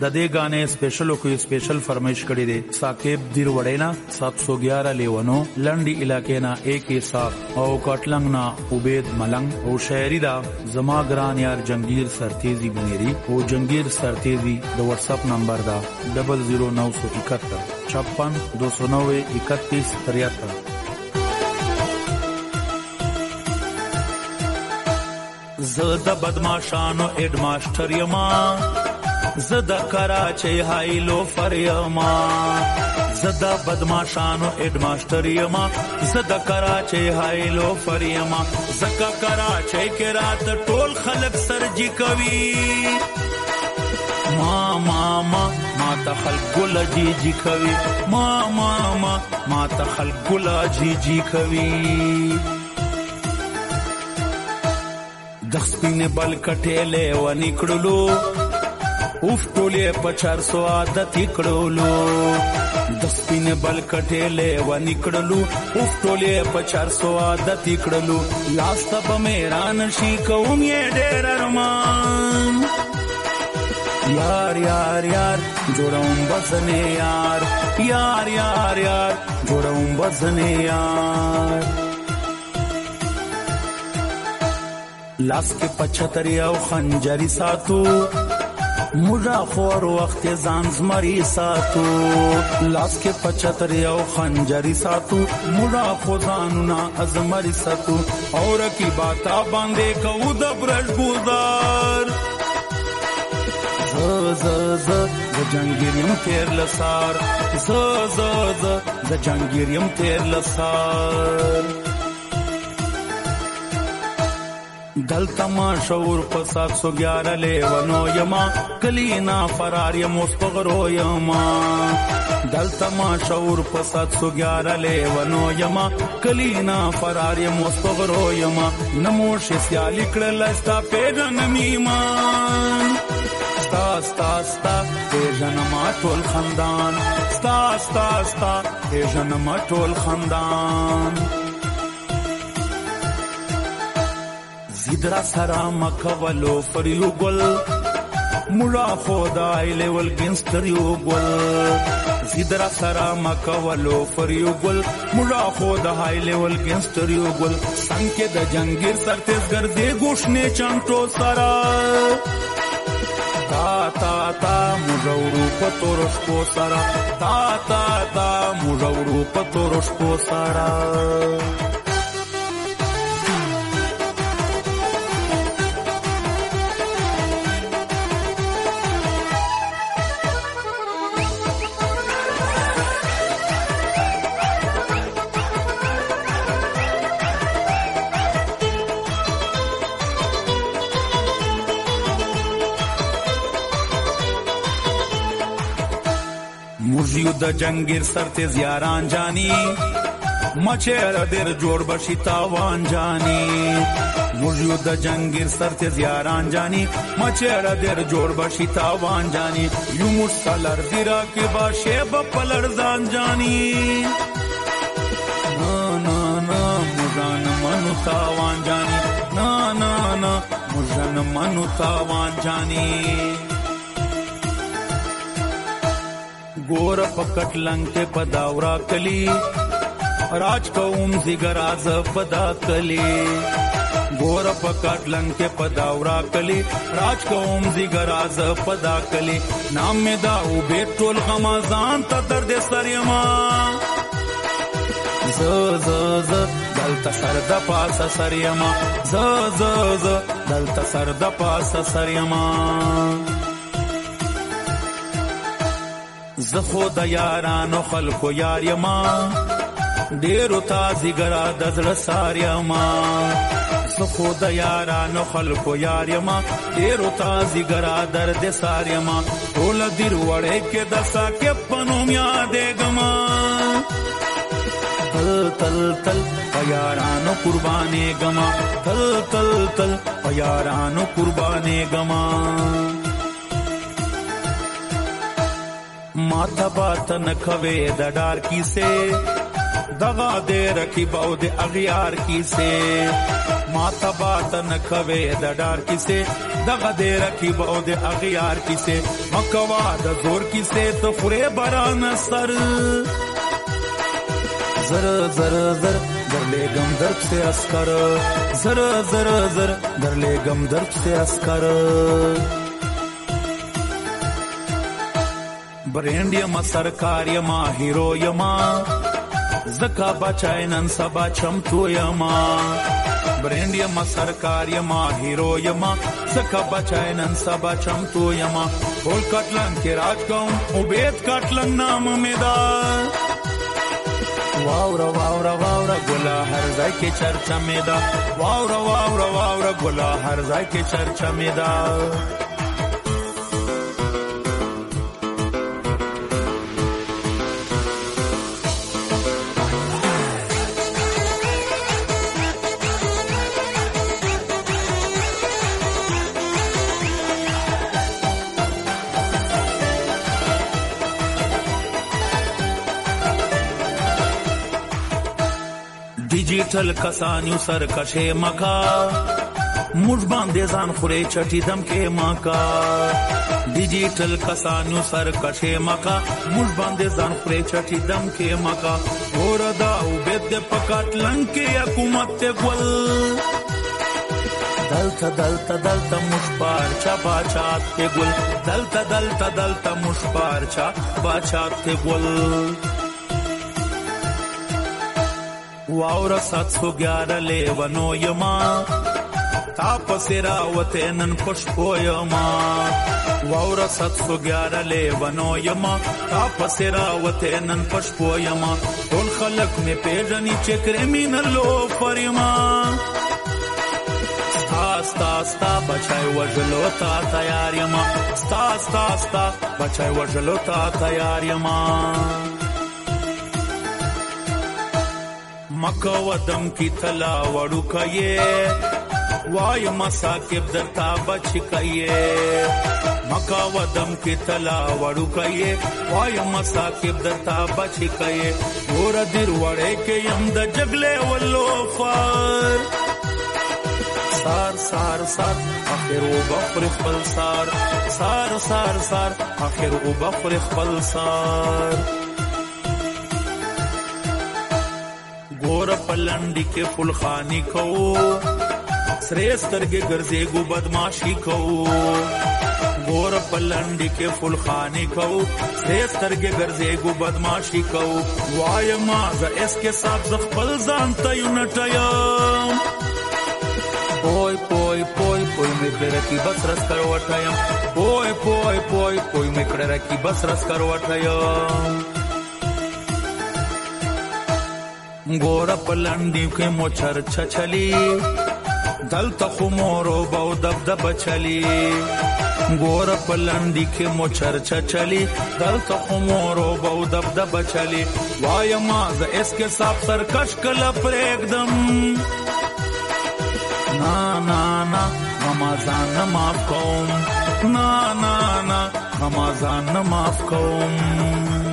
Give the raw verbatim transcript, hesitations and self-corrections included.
د دې غانې سپیشل کوئی سپیشل فرمایش کړی دی ثاقب دیر وړینا سات سو گیارہ لیونو لنډي علاقې نا ایک صاحب او کټلنګ نا عبید ملنګ او شاعری دا زما ګران یار جنگیر سرتیزی بنيري او جنگیر سرتیزی د واتس اپ نمبر دا ڈبل زیرو نو سو اکہتر چھپن دو سو نوے اکتیس تریہتر. زد بدماشانو ایڈ ماسٹر یما زد کراچی ہائی لو فر یما زد بدماشانو ایڈ ماسٹر یما زد کراچی ہائی لو فر یما زکا کراچی کے رات ٹول خلق سرجی کوي ما ما ما ما تخلق گل جی جی کوي ما ما ما ما تخلق گل جی جی کوي دخسپین بل کټېلې و نکړلو اوف ټولې په چار سو عادت کړلو دخسپین بل کټېلې و نکړلو اوف ټولې په چار سو عادت کړلو لاس تب میران شي کوم یې ډېر ارمان یار یار یار جوړوم بزنه یار یار یار یار جوړوم بزنه یار لاس کے پچھتر او خنجری ساتو مجا خور وقت ځان زمری ساتو لاس کے پچھتر او خنجری ساتو مجا خو ځانونا ازمری ساتو اور کی باتا باندې کو د برش ګلدار ز ز ز د جنگیریم تیر لسار ز ز ز د جنگیریم تیر لسار دلتا ما شعور په سات سو گیارہ لیونو یما کلینا فرار یم مستغرو یما دلتا ما شعور په سات سو گیارہ لیونو یما کلینا فرار یم مستغرو یما نموش سیالی کړل استا پیژن میمان ستا ستا ستا پیژن ما ټول خاندان ستا ستا ستا پیژن ما ټول خاندان زیدرا سرا مکولو فریو گل ملا خدای لیول گنستریو گل زیدرا سرا مکولو فریو گل ملا خدای لیول گنستریو گل سنکه د جنگیر سرتیز گردی گوشنے چانٹو سرا تا تا تا مجورو پتورش کو سرا تا تا تا مجورو پتورش کو سرا موجیو د جنگیر سرتیز یاران جانی مچیر در جوړ بشي تاوان جانی موجیو د جنگیر سرتیز یاران جانی مچیر در جوړ بشي تاوان جانی یو مستلر دیرا کې باشه بپلر ځان جانی نا نا نا مجان منو تاوان جانی نا نا نا مجان منو تاوان جانی گور پکٹ لنگ کے پداورا کلی راج قوم زگر آز پدا کلی گور پکٹ لنگ کے پداورا کلی راج قوم زگر آز پدا کلی نام میں داو بیت ٹول غمازان تا درد سریما ز ز ز دلتا سرد پاس سریما ز ز ز دلتا سرد پاس سریما زخو د یارانو خلکو یار یما ډیرو تازی ګرا د زړه سار یما زخو د یارانو خلکو یار یما ډیرو تازی ګرا درد سار یما ټول دیر وړې کې د ساکه پنوم یادې ګما تل تل تل یارانو قربانې ګما تل تل تل یارانو قربانې ګما ماتا بات نکھوے دا ڈار کی سے دغا دے رکھی باو دے اغیار کی سے ما تبات نکوي د ډار کیسه دغه د رکیب او د اغیار کیسه مکوا د زور کیسه ته خوري باران سر زر زر زر در لګم درب سے اسکر زر زر زر در لګم درب سے اسکر برینډ یم سرکار یم هیرو یم زکا بچای نن سبا چمتو یم برینډ یم سرکار یم هیرو یم زکا بچای نن سبا چمتو یم ټول کټلنګ کې راج کوم او بیت کټلنګ نام مې دا واورا واورا واورا ګلا هر ځای کې چرچا مې دا واورا واورا واورا ګلا هر ځای کې چرچا مې دا ډیجیټل کسانیو سرکشه مکا موږ باندې ځان خوري چټي دم کې مکا ډیجیټل کسانیو سرکشه مکا موږ باندې ځان خوري چټي دم کې مکا وردا او بد پکات لنکې حکومت ګل دلتا دلتا دلتا مشپار چا باچات ګل دلتا دلتا دلتا مشپار چا باچات ګل واورا سات سو گیارہ لیونو یما تاپس راوتے نن پشپو یما واورا سات سو گیارہ لیونو یما تاپس راوتے نن پشپو یما ټول خلق میں پیژنی چکر مین لو پریما ستا ستا ستا بچائی وجلو تا تیار یما ستا ستا ستا بچائی وجلو تا تیار یما مکا ودم کی تلا وڑو کئے وای مساکب درتا بچ کئے مکا ودم کی تلا وڑو کئے وای مساکب درتا بچ کئے اور در وڑے کے یم د جگلے ولو فار سار سار سار اخر او بفر خپل سار سار سار سار اخر او بفر خپل سار گور پلنڈی کے پلخانی کو سریستر کے گرزے گو بدماشی کو گور پلنڈی کے پلخانی کو سریستر کے گرزے گو بدماشی کو وای ماز اس کے ساتھ زخپل زانتا یونٹایم پوئی پوئی پوئی پوئی مکڑے رکی بس رس کروٹایم پوئی پوئی پوئی پوئی مکڑے رکی بس رس کروٹایم گورا پلنڈی کے موچر چچلی دلتا خمورو باو دب دب چلی گورا پلنڈی کے موچر چچلی دلتا خمورو باو دب دب چلی وای ماز اس کے ساتھ سرکش کلا پر ایک دم نا نا نا غمازان نماف کوم نا نا نا غمازان نماف کوم